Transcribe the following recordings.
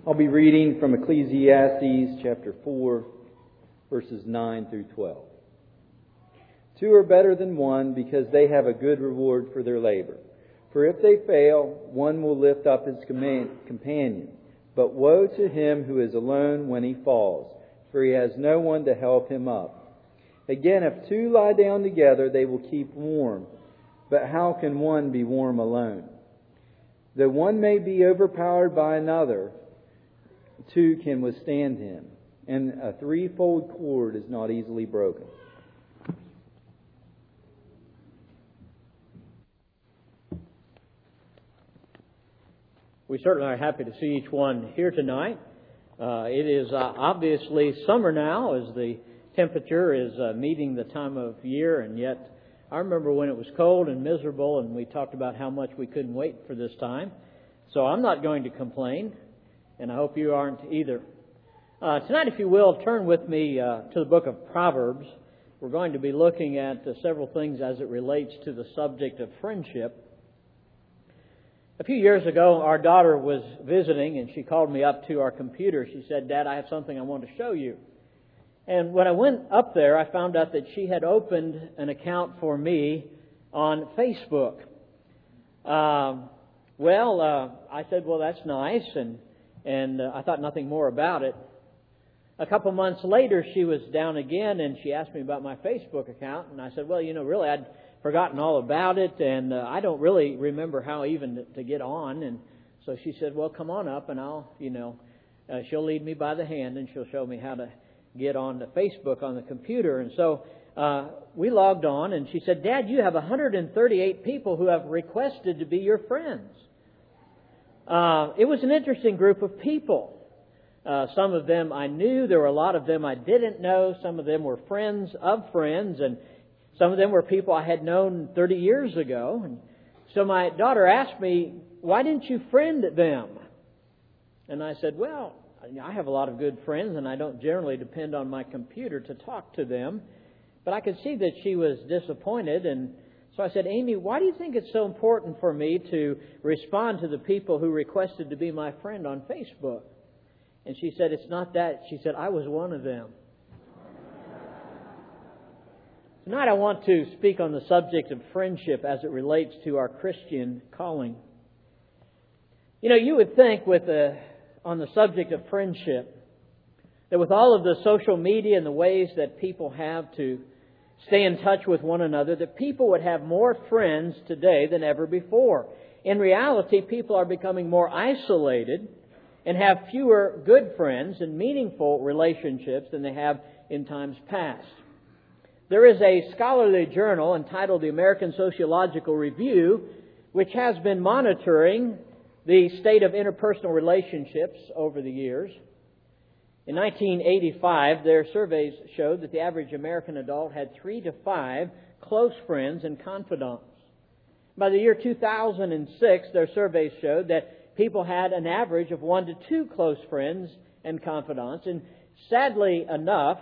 I'll be reading from Ecclesiastes chapter 4, verses 9 through 12. Two are better than one because they have a good reward for their labor. For if they fail, one will lift up his companion. But woe to him who is alone when he falls, for he has no one to help him up. Again, if two lie down together, they will keep warm. But how can one be warm alone? Though one may be overpowered by another, two can withstand him, and a threefold cord is not easily broken. We certainly are happy to see each one here tonight. It is obviously summer now as the temperature is meeting the time of year, and yet I remember when it was cold and miserable and we talked about how much we couldn't wait for this time. So I'm not going to complain, and I hope you aren't either. Tonight, if you will, turn with me to the book of Proverbs. We're going to be looking at several things as it relates to the subject of friendship. A few years ago, our daughter was visiting, and she called me up to our computer. She said, "Dad, I have something I want to show you." And when I went up there, I found out that she had opened an account for me on Facebook. I said, "Well, that's nice," and I thought nothing more about it. A couple months later, she was down again, and she asked me about my Facebook account, and I said, "Well, really, I'd forgotten all about it, and I don't really remember how even to get on." And so she said, "Well, come on up, and I'll, she'll lead me by the hand, and she'll show me how to get on the Facebook on the computer." And so we logged on, and she said, "Dad, you have 138 people who have requested to be your friends." It was an interesting group of people. Some of them I knew. There were a lot of them I didn't know. Some of them were friends of friends, and some of them were people I had known 30 years ago. And so my daughter asked me, "Why didn't you friend them?" And I said, "Well, I have a lot of good friends, and I don't generally depend on my computer to talk to them." But I could see that she was disappointed, and so I said, "Amy, why do you think it's so important for me to respond to the people who requested to be my friend on Facebook?" And she said, "It's not that." She said, "I was one of them." Tonight I want to speak on the subject of friendship as it relates to our Christian calling. You would think on the subject of friendship that with all of the social media and the ways that people have to stay in touch with one another, that people would have more friends today than ever before. In reality, people are becoming more isolated and have fewer good friends and meaningful relationships than they have in times past. There is a scholarly journal entitled the American Sociological Review, which has been monitoring the state of interpersonal relationships over the years. In 1985, their surveys showed that the average American adult had 3 to 5 close friends and confidants. By the year 2006, their surveys showed that people had an average of 1 to 2 close friends and confidants. And sadly enough,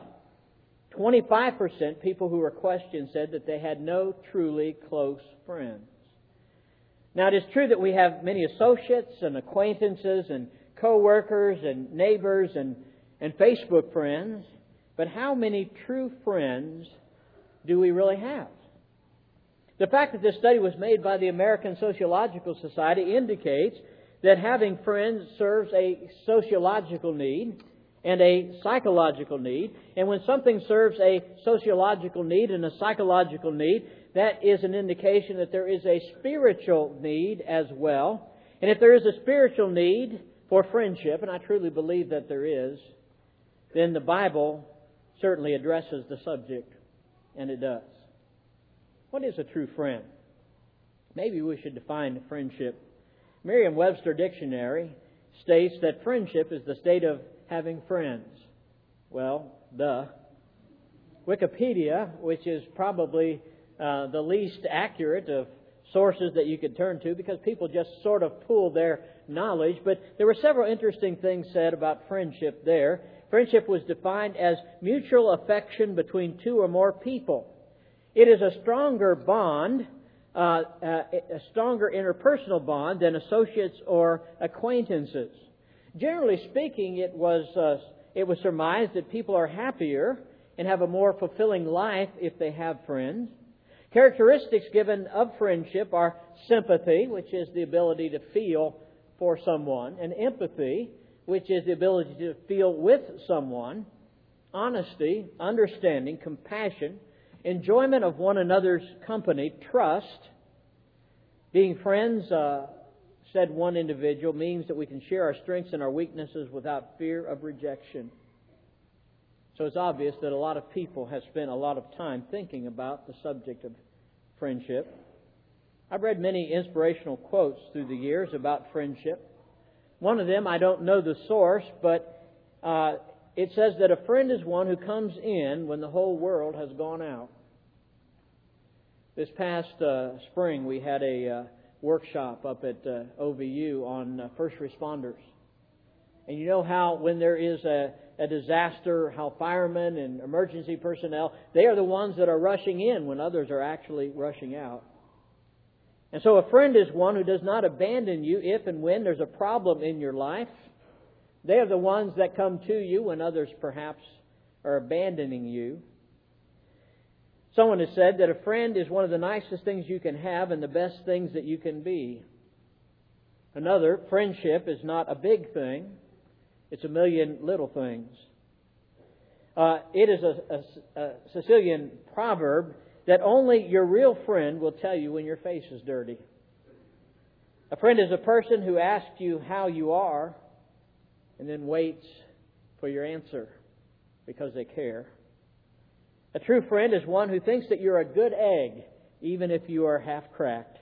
25% people who were questioned said that they had no truly close friends. Now, it is true that we have many associates and acquaintances and co-workers and neighbors and Facebook friends, but how many true friends do we really have? The fact that this study was made by the American Sociological Society indicates that having friends serves a sociological need and a psychological need. And when something serves a sociological need and a psychological need, that is an indication that there is a spiritual need as well. And if there is a spiritual need for friendship, and I truly believe that there is, then the Bible certainly addresses the subject, and it does. What is a true friend? Maybe we should define friendship. Merriam-Webster Dictionary states that friendship is the state of having friends. Well, duh. Wikipedia, which is probably the least accurate of sources that you could turn to because people just sort of pool their knowledge, but there were several interesting things said about friendship there. Friendship was defined as mutual affection between 2 or more people. It is a stronger bond, a stronger interpersonal bond than associates or acquaintances. Generally speaking, it was surmised that people are happier and have a more fulfilling life if they have friends. Characteristics given of friendship are sympathy, which is the ability to feel for someone, and empathy, which is the ability to feel with someone, honesty, understanding, compassion, enjoyment of one another's company, trust. Being friends, said one individual, means that we can share our strengths and our weaknesses without fear of rejection. So it's obvious that a lot of people have spent a lot of time thinking about the subject of friendship. I've read many inspirational quotes through the years about friendship. One of them, I don't know the source, but it says that a friend is one who comes in when the whole world has gone out. This past spring, we had a workshop up at OVU on first responders. And you know how when there is a disaster, how firemen and emergency personnel, they are the ones that are rushing in when others are actually rushing out. And so a friend is one who does not abandon you if and when there's a problem in your life. They are the ones that come to you when others perhaps are abandoning you. Someone has said that a friend is one of the nicest things you can have and the best things that you can be. Another, friendship is not a big thing. It's a million little things. It is a Sicilian proverb that only your real friend will tell you when your face is dirty. A friend is a person who asks you how you are and then waits for your answer because they care. A true friend is one who thinks that you're a good egg, even if you are half cracked.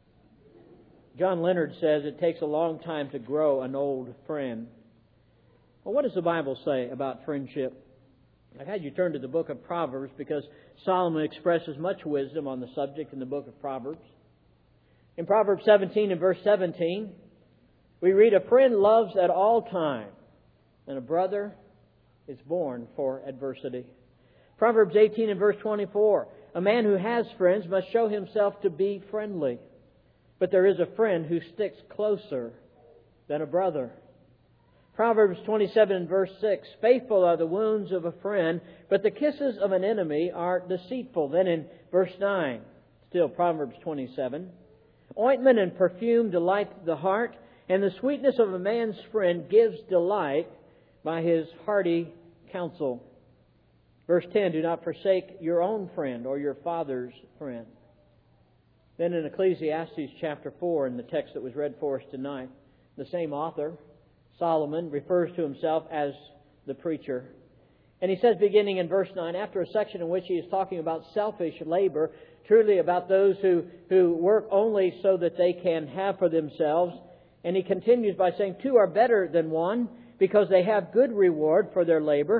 John Leonard says it takes a long time to grow an old friend. Well, what does the Bible say about friendship? I've had you turn to the book of Proverbs because Solomon expresses much wisdom on the subject in the book of Proverbs. In Proverbs 17 and verse 17, we read, "A friend loves at all times, and a brother is born for adversity." Proverbs 18 and verse 24, "A man who has friends must show himself to be friendly, but there is a friend who sticks closer than a brother." Proverbs 27 and verse 6, "Faithful are the wounds of a friend, but the kisses of an enemy are deceitful." Then in verse 9, still Proverbs 27, "Ointment and perfume delight the heart, and the sweetness of a man's friend gives delight by his hearty counsel." Verse 10, "Do not forsake your own friend or your father's friend." Then in Ecclesiastes chapter 4, in the text that was read for us tonight, the same author, Solomon, refers to himself as the preacher. And he says, beginning in verse 9, after a section in which he is talking about selfish labor, truly about those who work only so that they can have for themselves, and he continues by saying, "Two are better than one, because they have good reward for their labor.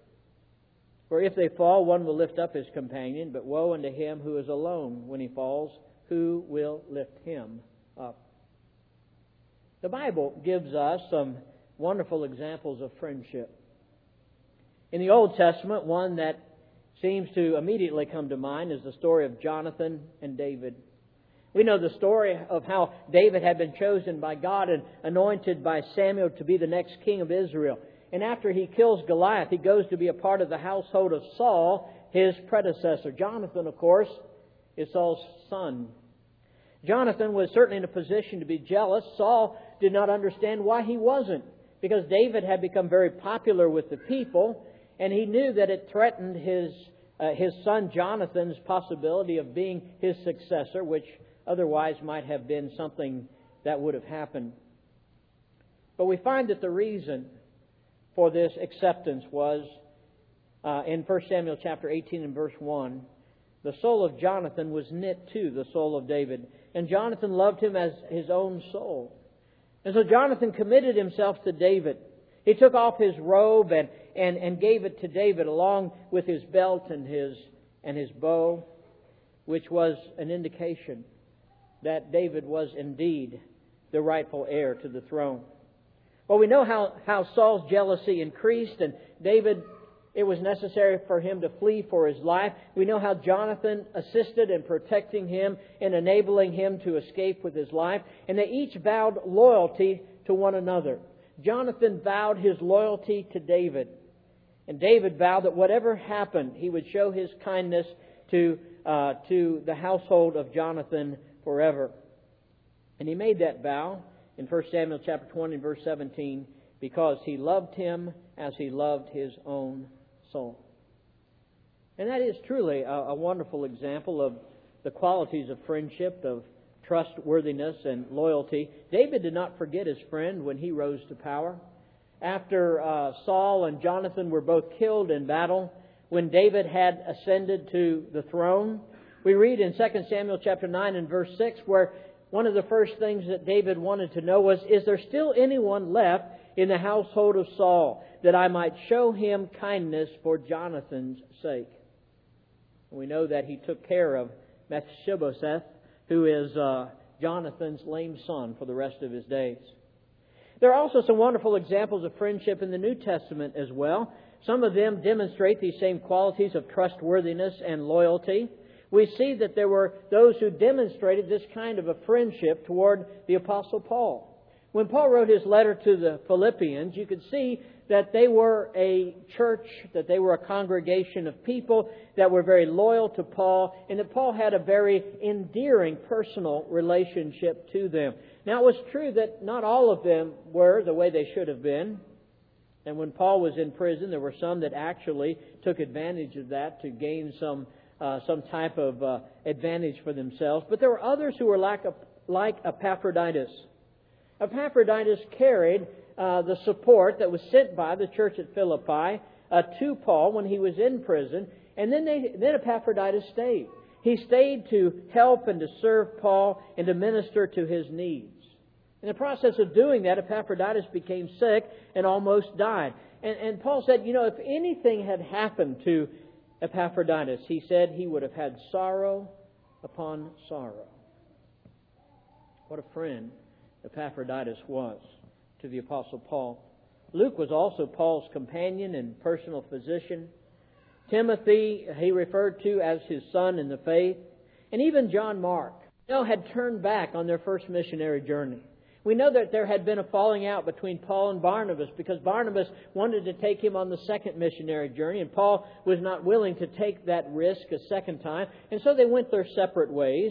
For if they fall, one will lift up his companion, but woe unto him who is alone when he falls. Who will lift him up?" The Bible gives us some wonderful examples of friendship. In the Old Testament, one that seems to immediately come to mind is the story of Jonathan and David. We know the story of how David had been chosen by God and anointed by Samuel to be the next king of Israel. And after he kills Goliath, he goes to be a part of the household of Saul, his predecessor. Jonathan, of course, is Saul's son. Jonathan was certainly in a position to be jealous. Saul did not understand why he wasn't, because David had become very popular with the people, and he knew that it threatened his son Jonathan's possibility of being his successor, which otherwise might have been something that would have happened. But we find that the reason for this acceptance was in 1 Samuel chapter 18 and verse 1. The soul of Jonathan was knit to the soul of David, and Jonathan loved him as his own soul. And so Jonathan committed himself to David. He took off his robe and gave it to David along with his belt and his bow, which was an indication that David was indeed the rightful heir to the throne. Well, we know how Saul's jealousy increased, and David, it was necessary for him to flee for his life. We know how Jonathan assisted in protecting him and enabling him to escape with his life. And they each vowed loyalty to one another. Jonathan vowed his loyalty to David. And David vowed that whatever happened, he would show his kindness to the household of Jonathan forever. And he made that vow in 1 Samuel chapter 20 verse 17 because he loved him as he loved his own soul. And that is truly a wonderful example of the qualities of friendship, of trustworthiness and loyalty. David did not forget his friend when he rose to power. After Saul and Jonathan were both killed in battle, when David had ascended to the throne, we read in 2 Samuel chapter 9 and verse 6 where one of the first things that David wanted to know was, is there still anyone left in the household of Saul that I might show him kindness for Jonathan's sake? We know that he took care of Mephibosheth, who is Jonathan's lame son for the rest of his days. There are also some wonderful examples of friendship in the New Testament as well. Some of them demonstrate these same qualities of trustworthiness and loyalty. We see that there were those who demonstrated this kind of a friendship toward the Apostle Paul. When Paul wrote his letter to the Philippians, you could see that they were a church, that they were a congregation of people that were very loyal to Paul, and that Paul had a very endearing personal relationship to them. Now, it was true that not all of them were the way they should have been. And when Paul was in prison, there were some that actually took advantage of that to gain some type of advantage for themselves. But there were others who were like Epaphroditus. Epaphroditus carried the support that was sent by the church at Philippi to Paul when he was in prison. And then Epaphroditus stayed. He stayed to help and to serve Paul and to minister to his needs. In the process of doing that, Epaphroditus became sick and almost died. And Paul said, if anything had happened to Epaphroditus, he said he would have had sorrow upon sorrow. What a friend Epaphroditus was to the Apostle Paul. Luke was also Paul's companion and personal physician. Timothy he referred to as his son in the faith. And even John Mark had turned back on their first missionary journey. We know that there had been a falling out between Paul and Barnabas because Barnabas wanted to take him on the second missionary journey and Paul was not willing to take that risk a second time. And so they went their separate ways.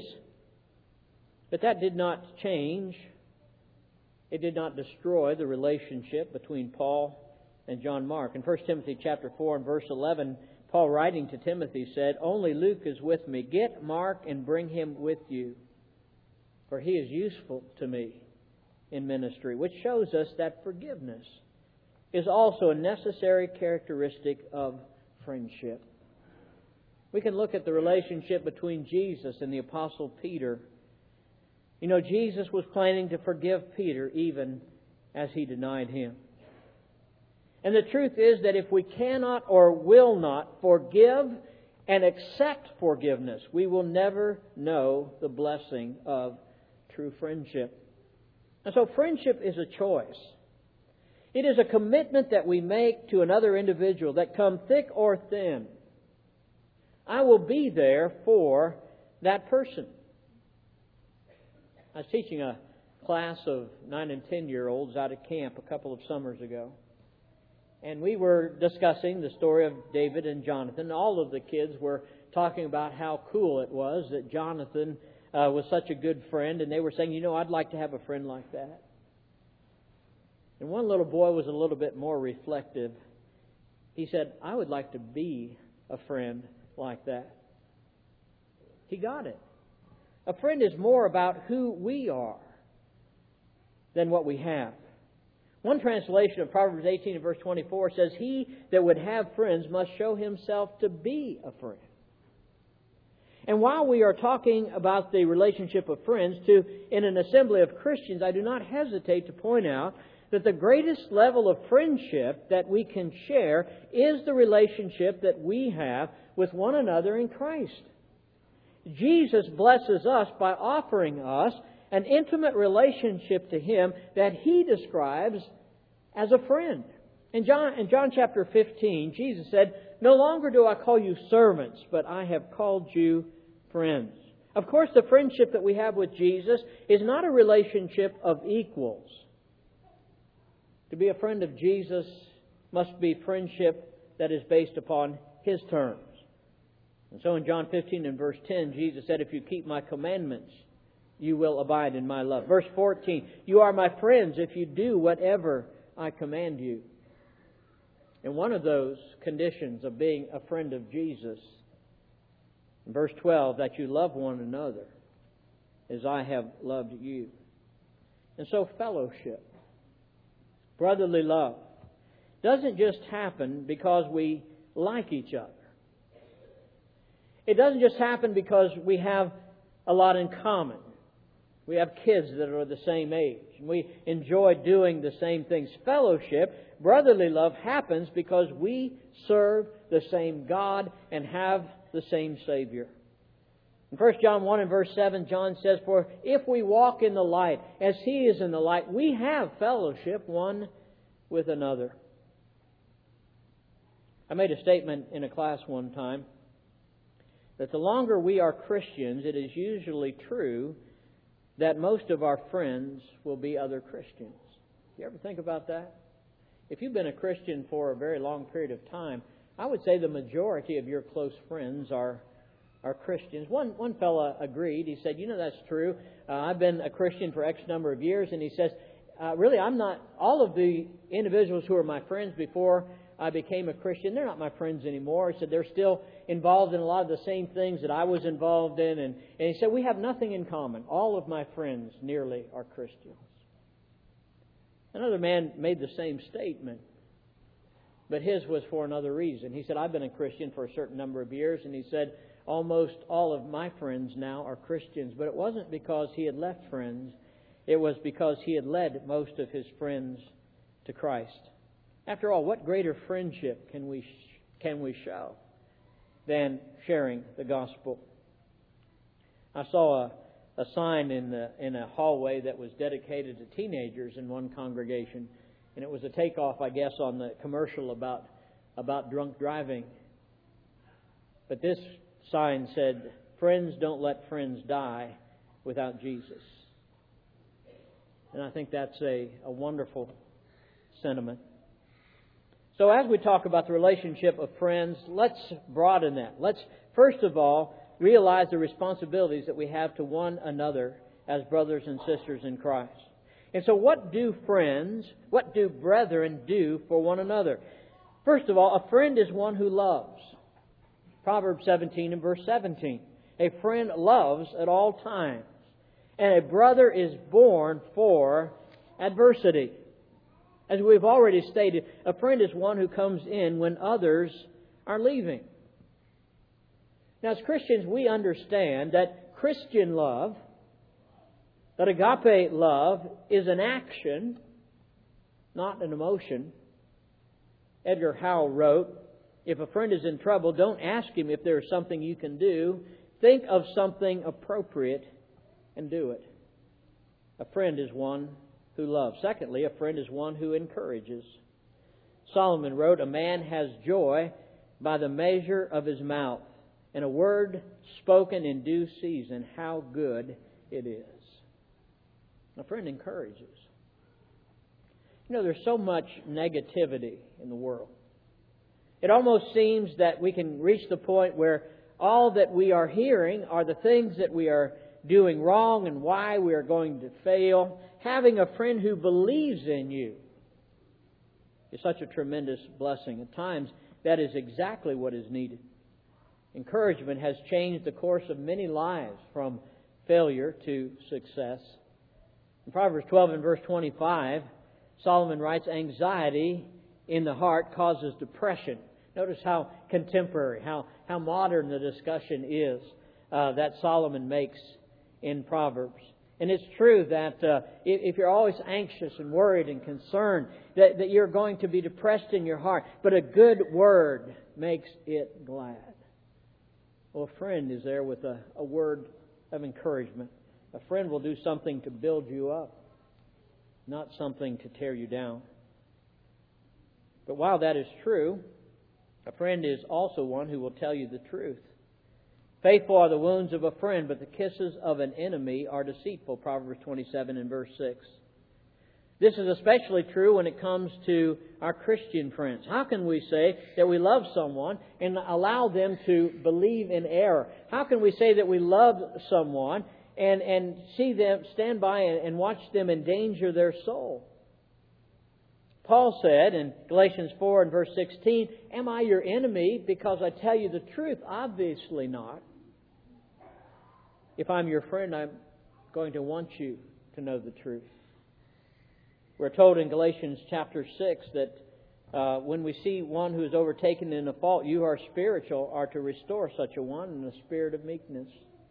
But that did not change. It did not destroy the relationship between Paul and John Mark. In 1 Timothy chapter 4 and verse 11, Paul writing to Timothy said, "Only Luke is with me. Get Mark and bring him with you, for he is useful to me in ministry," which shows us that forgiveness is also a necessary characteristic of friendship. We can look at the relationship between Jesus and the Apostle Peter. Jesus was planning to forgive Peter even as he denied him. And the truth is that if we cannot or will not forgive and accept forgiveness, we will never know the blessing of true friendship. And so friendship is a choice. It is a commitment that we make to another individual that come thick or thin. I will be there for that person. I was teaching a class of 9 and 10-year-olds out at camp a couple of summers ago. And we were discussing the story of David and Jonathan. All of the kids were talking about how cool it was that Jonathan was such a good friend. And they were saying, I'd like to have a friend like that. And one little boy was a little bit more reflective. He said, I would like to be a friend like that. He got it. A friend is more about who we are than what we have. One translation of Proverbs 18 and verse 24 says, "He that would have friends must show himself to be a friend." And while we are talking about the relationship of friends in an assembly of Christians, I do not hesitate to point out that the greatest level of friendship that we can share is the relationship that we have with one another in Christ. Jesus blesses us by offering us an intimate relationship to Him that He describes as a friend. In John chapter 15, Jesus said, "No longer do I call you servants, but I have called you friends." Of course, the friendship that we have with Jesus is not a relationship of equals. To be a friend of Jesus must be friendship that is based upon His terms. And so in John 15 and verse 10, Jesus said, "If you keep my commandments, you will abide in my love." Verse 14, "You are my friends if you do whatever I command you." And one of those conditions of being a friend of Jesus, in verse 12, that you love one another as I have loved you. And so fellowship, brotherly love, doesn't just happen because we like each other. It doesn't just happen because we have a lot in common. We have kids that are the same age, and we enjoy doing the same things. Fellowship, brotherly love, happens because we serve the same God and have the same Savior. In 1 John 1 and verse 7, John says, "For if we walk in the light, as He is in the light, we have fellowship one with another." I made a statement in a class one time that the longer we are Christians, it is usually true that most of our friends will be other Christians. You ever think about that? If you've been a Christian for a very long period of time, I would say the majority of your close friends are Christians. One fella agreed. He said, "That's true. I've been a Christian for X number of years." And he says, "Really, I'm not, all of the individuals who were my friends before I became a Christian, they're not my friends anymore." He said, "They're still involved in a lot of the same things that I was involved in." And he said, "We have nothing in common. All of my friends nearly are Christians." Another man made the same statement, but his was for another reason. He said, "I've been a Christian for a certain number of years," and he said, "Almost all of my friends now are Christians." But it wasn't because he had left friends. It was because he had led most of his friends to Christ. After all, what greater friendship can we show than sharing the gospel? I saw a sign in a hallway that was dedicated to teenagers in one congregation, and it was a takeoff, I guess, on the commercial about drunk driving. But this sign said, "Friends don't let friends die without Jesus." And I think that's a wonderful sentiment. So as we talk about the relationship of friends, let's broaden that. Let's, first of all, realize the responsibilities that we have to one another as brothers and sisters in Christ. And so what do brethren do for one another? First of all, a friend is one who loves. Proverbs 17 and verse 17. A friend loves at all times, and a brother is born for adversity. As we've already stated, a friend is one who comes in when others are leaving. Now, as Christians, we understand that Christian love, that agape love, is an action, not an emotion. Edgar Howell wrote, "If a friend is in trouble, don't ask him if there is something you can do. Think of something appropriate and do it." A friend is one who loves. Secondly, a friend is one who encourages. Solomon wrote, "A man has joy by the measure of his mouth, and a word spoken in due season, how good it is." A friend encourages. There's so much negativity in the world. It almost seems that we can reach the point where all that we are hearing are the things that we are doing wrong and why we are going to fail. Having a friend who believes in you is such a tremendous blessing. At times, that is exactly what is needed. Encouragement has changed the course of many lives from failure to success. In Proverbs 12 and verse 25, Solomon writes, "Anxiety in the heart causes depression." Notice how contemporary, how modern the discussion is that Solomon makes in Proverbs. And it's true that if you're always anxious and worried and concerned, that you're going to be depressed in your heart. But a good word makes it glad. Well, a friend is there with a word of encouragement. A friend will do something to build you up, not something to tear you down. But while that is true, a friend is also one who will tell you the truth. "Faithful are the wounds of a friend, but the kisses of an enemy are deceitful." Proverbs 27 and verse 6. This is especially true when it comes to our Christian friends. How can we say that we love someone and allow them to believe in error? How can we say that we love someone and see them stand by and watch them endanger their soul? Paul said in Galatians 4 and verse 16, "Am I your enemy because I tell you the truth? Obviously not. If I'm your friend, I'm going to want you to know the truth." We're told in Galatians chapter 6 that when we see one who is overtaken in a fault, you are spiritual, are to restore such a one in a spirit of meekness.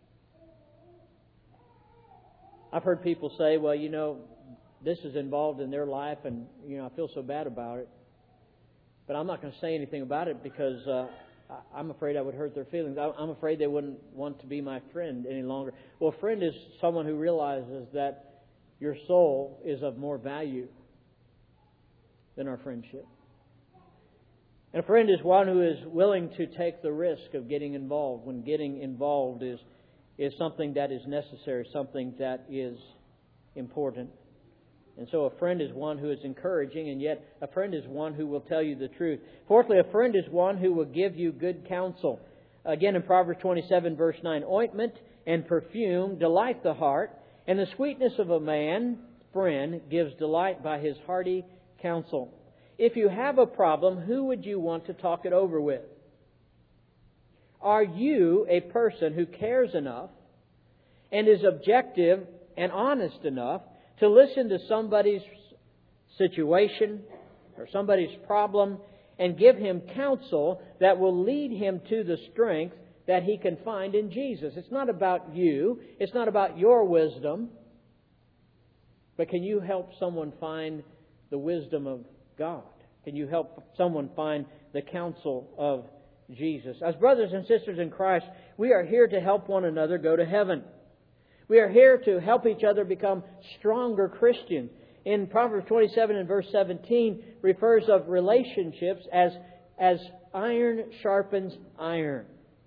I've heard people say, well, this is involved in their life and, I feel so bad about it. But I'm not going to say anything about it because I'm afraid I would hurt their feelings. I'm afraid they wouldn't want to be my friend any longer. Well, a friend is someone who realizes that your soul is of more value than our friendship. And a friend is one who is willing to take the risk of getting involved when getting involved is something that is necessary, something that is important. And so a friend is one who is encouraging, and yet a friend is one who will tell you the truth. Fourthly, a friend is one who will give you good counsel. Again, in Proverbs 27, verse 9, "Ointment and perfume delight the heart, and the sweetness of a man, friend, gives delight by his hearty counsel." If you have a problem, who would you want to talk it over with? Are you a person who cares enough and is objective and honest enough to listen to somebody's situation or somebody's problem and give him counsel that will lead him to the strength that he can find in Jesus? It's not about you. It's not about your wisdom. But can you help someone find the wisdom of God? Can you help someone find the counsel of Jesus? As brothers and sisters in Christ, we are here to help one another go to heaven. We are here to help each other become stronger Christians. In Proverbs 27 and verse 17 refers of relationships as iron sharpens iron.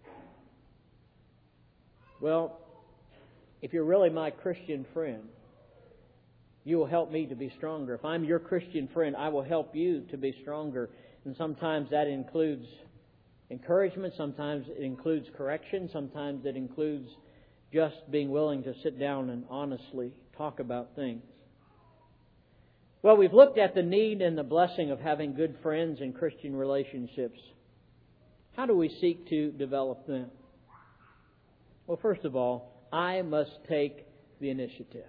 Well, if you're really my Christian friend, you will help me to be stronger. If I'm your Christian friend, I will help you to be stronger. And sometimes that includes encouragement. Sometimes it includes correction. Sometimes it includes just being willing to sit down and honestly talk about things. Well, we've looked at the need and the blessing of having good friends and Christian relationships. How do we seek to develop them? Well, first of all, I must take the initiative.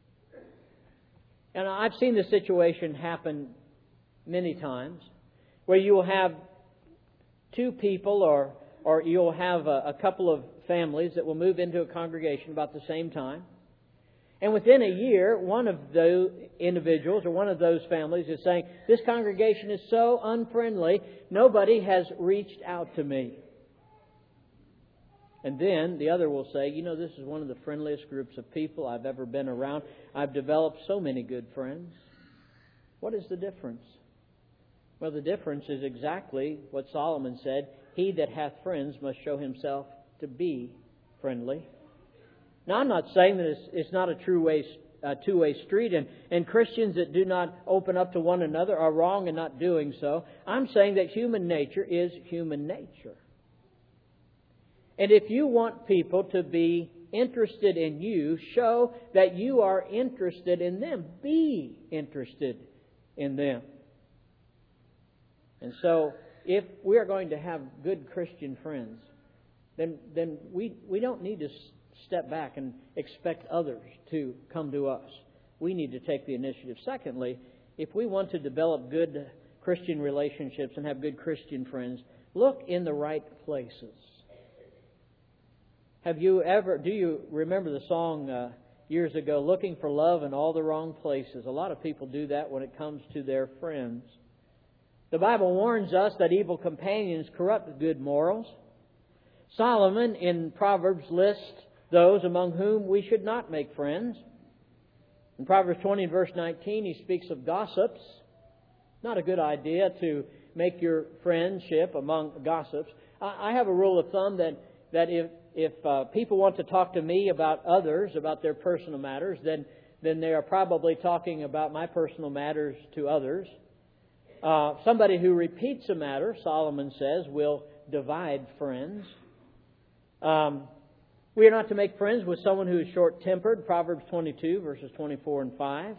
And I've seen this situation happen many times where you will have two people or you'll have a couple of families that will move into a congregation about the same time. And within a year, one of those individuals or one of those families is saying, "This congregation is so unfriendly, nobody has reached out to me." And then the other will say, "This is one of the friendliest groups of people I've ever been around. I've developed so many good friends." What is the difference? Well, the difference is exactly what Solomon said. "He that hath friends must show himself to be friendly." Now, I'm not saying that it's not a two-way street, and Christians that do not open up to one another are wrong in not doing so. I'm saying that human nature is human nature. And if you want people to be interested in you, show that you are interested in them. Be interested in them. And so, if we are going to have good Christian friends, then we don't need to step back and expect others to come to us. We need to take the initiative. Secondly, if we want to develop good Christian relationships and have good Christian friends, look in the right places. Do you remember the song years ago, "Looking for Love in All the Wrong Places"? A lot of people do that when it comes to their friends. The Bible warns us that evil companions corrupt good morals. Solomon in Proverbs lists those among whom we should not make friends. In Proverbs 20 and verse 19, he speaks of gossips. Not a good idea to make your friendship among gossips. I have a rule of thumb that if people want to talk to me about others, about their personal matters, then then they are probably talking about my personal matters to others. Somebody who repeats a matter, Solomon says, will divide friends. We are not to make friends with someone who is short-tempered, Proverbs 22, verses 24 and 5.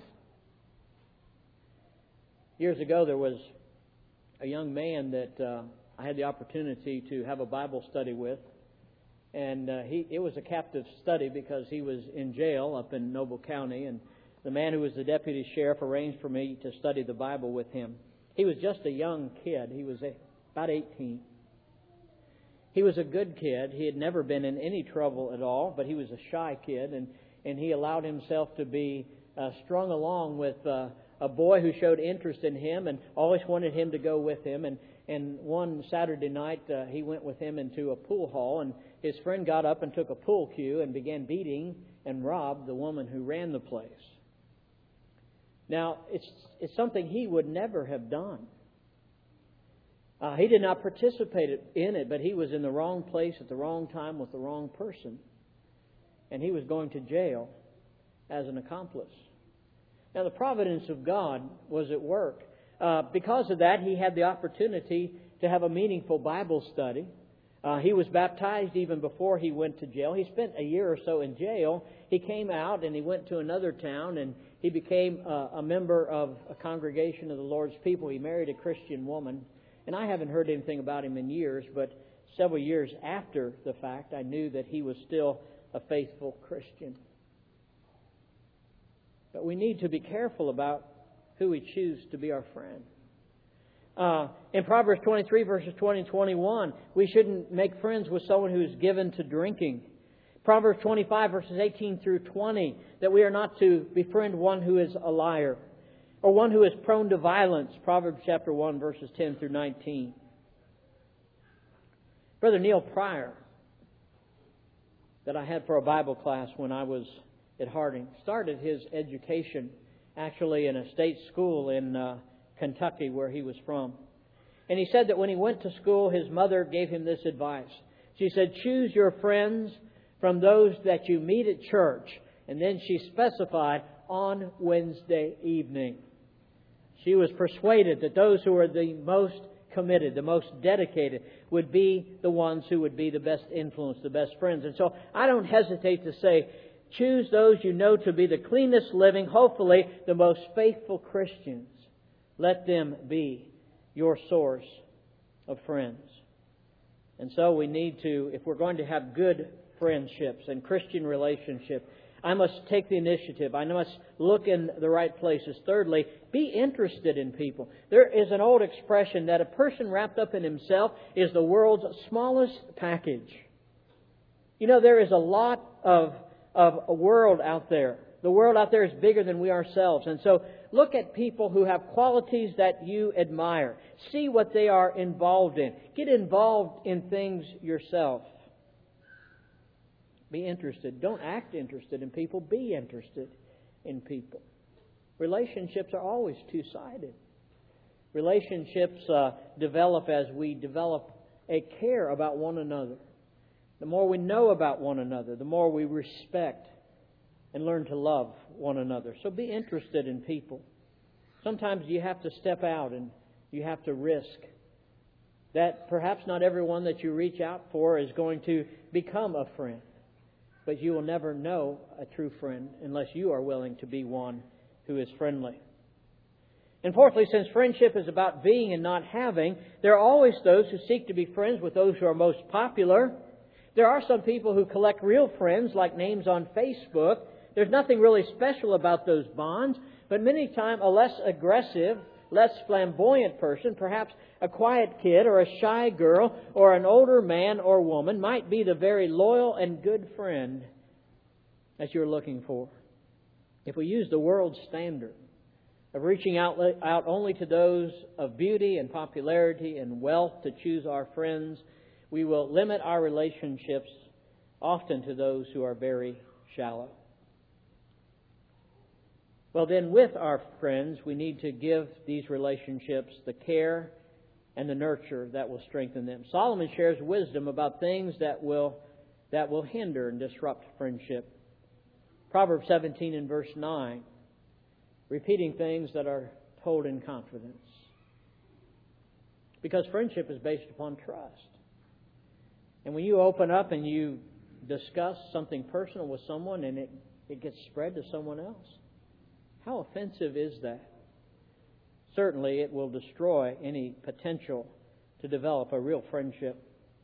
Years ago, there was a young man that I had the opportunity to have a Bible study with. And it was a captive study because he was in jail up in Noble County. And the man who was the deputy sheriff arranged for me to study the Bible with him. He was just a young kid. He was about 18. He was a good kid. He had never been in any trouble at all, but he was a shy kid. And he allowed himself to be strung along with a boy who showed interest in him and always wanted him to go with him. And one Saturday night, he went with him into a pool hall, and his friend got up and took a pool cue and began beating and robbed the woman who ran the place. Now, it's something he would never have done. He did not participate in it, but he was in the wrong place at the wrong time with the wrong person. And he was going to jail as an accomplice. Now, the providence of God was at work. Because of that, he had the opportunity to have a meaningful Bible study. He was baptized even before he went to jail. He spent a year or so in jail. He came out and he went to another town and he became a member of a congregation of the Lord's people. He married a Christian woman. And I haven't heard anything about him in years, but several years after the fact, I knew that he was still a faithful Christian. But we need to be careful about who we choose to be our friend. In Proverbs 23, verses 20 and 21, we shouldn't make friends with someone who is given to drinking. Proverbs 25, verses 18 through 20, that we are not to befriend one who is a liar, or one who is prone to violence. Proverbs chapter 1, verses 10 through 19. Brother Neil Pryor, that I had for a Bible class when I was at Harding, started his education actually in a state school in Kentucky where he was from. And he said that when he went to school, his mother gave him this advice. She said, choose your friends from those that you meet at church. And then she specified, on Wednesday evening. She was persuaded that those who were the most committed, the most dedicated, would be the ones who would be the best influence, the best friends. And so I don't hesitate to say, choose those you know to be the cleanest living, hopefully the most faithful Christians. Let them be your source of friends. And so we need to, if we're going to have good friendships and Christian relationships, I must take the initiative. I must look in the right places. Thirdly, be interested in people. There is an old expression that a person wrapped up in himself is the world's smallest package. You know, there is a lot of a world out there. The world out there is bigger than we ourselves. And so look at people who have qualities that you admire. See what they are involved in. Get involved in things yourself. Be interested. Don't act interested in people. Be interested in people. Relationships are always two-sided. Relationships develop as we develop a care about one another. The more we know about one another, the more we respect and learn to love one another. So be interested in people. Sometimes you have to step out and you have to risk that perhaps not everyone that you reach out for is going to become a friend. But you will never know a true friend unless you are willing to be one who is friendly. And fourthly, since friendship is about being and not having, there are always those who seek to be friends with those who are most popular. There are some people who collect real friends, like names on Facebook. There's nothing really special about those bonds, but many times a less aggressive, less flamboyant person, perhaps a quiet kid or a shy girl or an older man or woman, might be the very loyal and good friend that you're looking for. If we use the world's standard of reaching out only to those of beauty and popularity and wealth to choose our friends, we will limit our relationships often to those who are very shallow. Well, then, with our friends, we need to give these relationships the care and the nurture that will strengthen them. Solomon shares wisdom about things that will hinder and disrupt friendship. Proverbs 17 and verse 9, repeating things that are told in confidence. Because friendship is based upon trust. And when you open up and you discuss something personal with someone and it gets spread to someone else, how offensive is that? Certainly it will destroy any potential to develop a real friendship.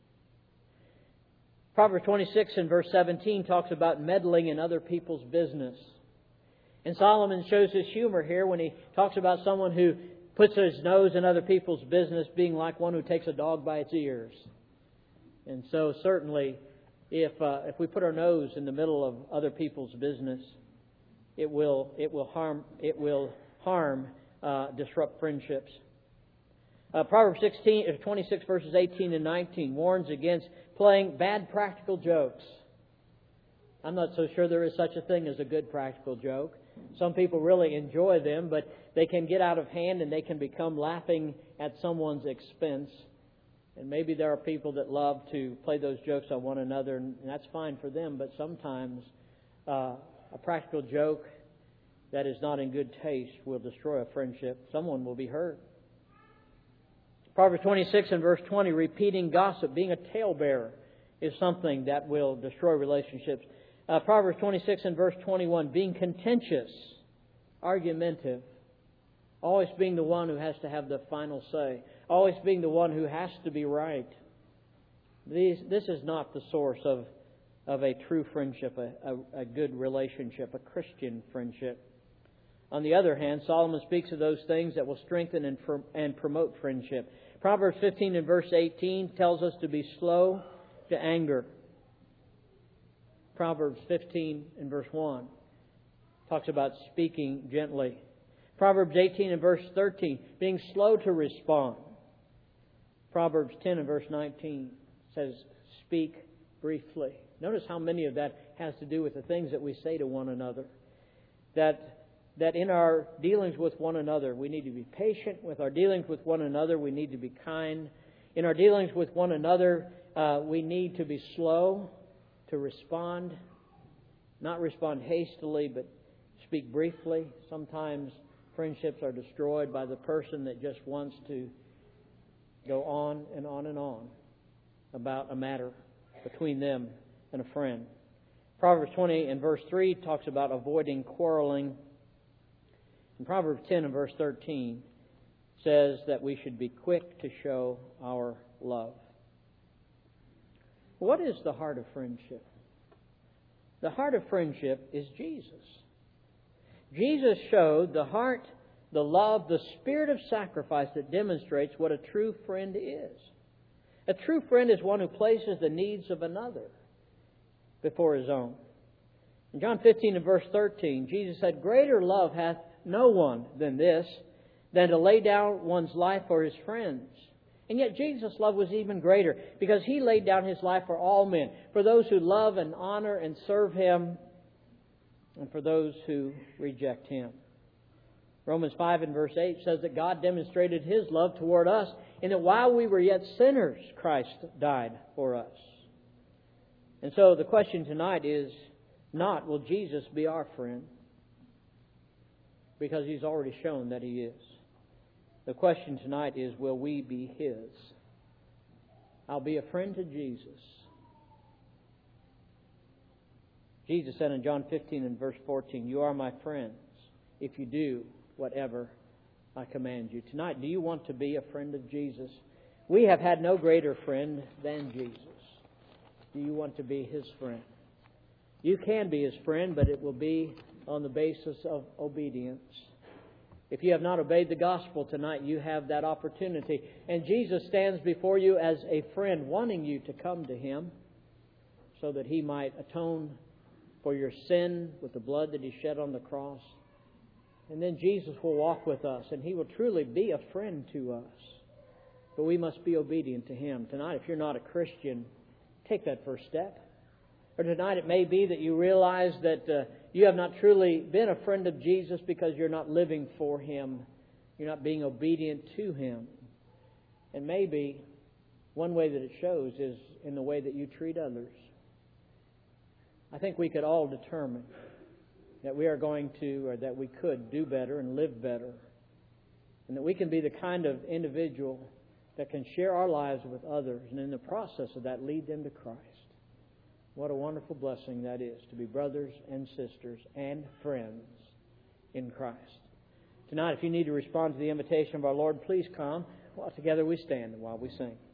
Proverbs 26 and verse 17 talks about meddling in other people's business. And Solomon shows his humor here when he talks about someone who puts his nose in other people's business being like one who takes a dog by its ears. And so certainly if we put our nose in the middle of other people's business, it will harm, disrupt friendships. Proverbs 26 verses 18 and 19 warns against playing bad practical jokes. I'm not so sure there is such a thing as a good practical joke. Some people really enjoy them, but they can get out of hand and they can become laughing at someone's expense. And maybe there are people that love to play those jokes on one another, and that's fine for them, but sometimes a practical joke that is not in good taste will destroy a friendship. Someone will be hurt. Proverbs 26 and verse 20, repeating gossip, being a talebearer, is something that will destroy relationships. Proverbs 26 and verse 21, being contentious, argumentative, always being the one who has to have the final say, always being the one who has to be right. This is not the source of a true friendship, a good relationship, a Christian friendship. On the other hand, Solomon speaks of those things that will strengthen and promote friendship. Proverbs 15 and verse 18 tells us to be slow to anger. Proverbs 15 and verse 1 talks about speaking gently. Proverbs 18 and verse 13, being slow to respond. Proverbs 10 and verse 19 says, speak briefly. Notice how many of that has to do with the things that we say to one another. That in our dealings with one another, we need to be patient. With our dealings with one another, we need to be kind. In our dealings with one another, we need to be slow to respond. Not respond hastily, but speak briefly. Sometimes friendships are destroyed by the person that just wants to go on and on and on about a matter between them and a friend. Proverbs 20 and verse 3 talks about avoiding quarreling. And Proverbs 10 and verse 13 says that we should be quick to show our love. What is the heart of friendship? The heart of friendship is Jesus. Jesus showed the heart, the love, the spirit of sacrifice that demonstrates what a true friend is. A true friend is one who places the needs of another before his own. In John 15 and verse 13, Jesus said, greater love hath no one than this, than to lay down one's life for his friends. And yet Jesus' love was even greater because He laid down His life for all men, for those who love and honor and serve Him, and for those who reject Him. Romans 5 and verse 8 says that God demonstrated His love toward us in that while we were yet sinners, Christ died for us. And so the question tonight is not, will Jesus be our friend? Because He's already shown that He is. The question tonight is, will we be His? I'll be a friend to Jesus. Jesus said in John 15 and verse 14, you are my friends if you do whatever I command you. Tonight, do you want to be a friend of Jesus? We have had no greater friend than Jesus. Do you want to be His friend? You can be His friend, but it will be on the basis of obedience. If you have not obeyed the gospel tonight, you have that opportunity. And Jesus stands before you as a friend, wanting you to come to Him so that He might atone for your sin with the blood that He shed on the cross. And then Jesus will walk with us, and He will truly be a friend to us. But we must be obedient to Him. Tonight, if you're not a Christian, take that first step. Or tonight it may be that you realize that you have not truly been a friend of Jesus because you're not living for Him. You're not being obedient to Him. And maybe one way that it shows is in the way that you treat others. I think we could all determine that we are going to, or that we could do better and live better. And that we can be the kind of individual that can share our lives with others, and in the process of that, lead them to Christ. What a wonderful blessing that is, to be brothers and sisters and friends in Christ. Tonight, if you need to respond to the invitation of our Lord, please come while together we stand and while we sing.